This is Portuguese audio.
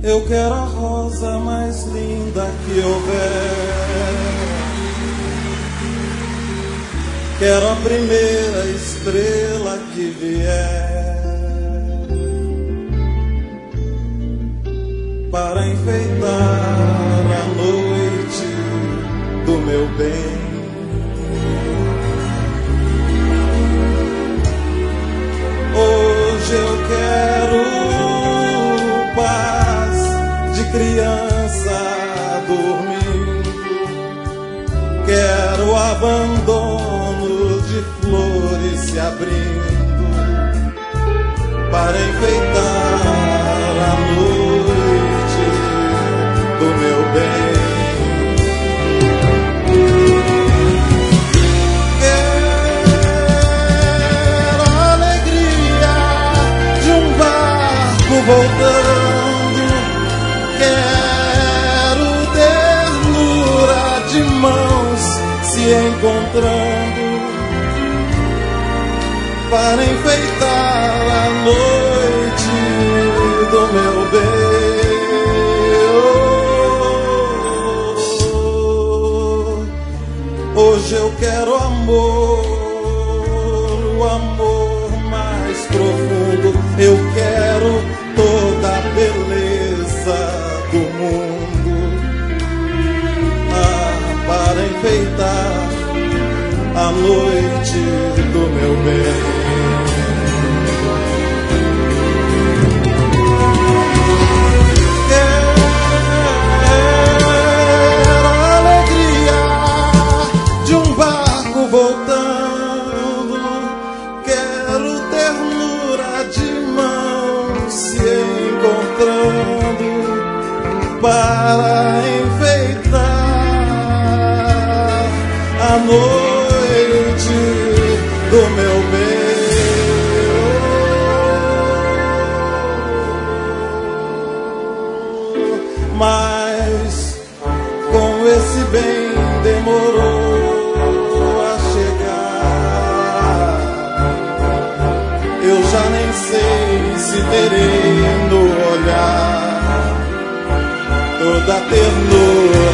Eu quero a rosa mais linda que houver. Quero a primeira estrela que vier para enfeitar a noite do meu bem. Hoje eu quero paz de criança dormindo. Quero abandono de flores se abrindo para enfeitar a noite do meu bem. Quero a alegria de um barco voltando. Quero ternura de mãos se encontrando para enfeitar a noite do meu bem. Hoje eu quero amor, o amor mais profundo. Eu quero toda a beleza do mundo, para enfeitar a noite do meu bem. Quero a alegria de um barco voltando. Quero ternura de mãos se encontrando para enfeitar a noite do meu bem. Mas com esse bem demorou a chegar. Eu já nem sei se terei no olhar toda a ternura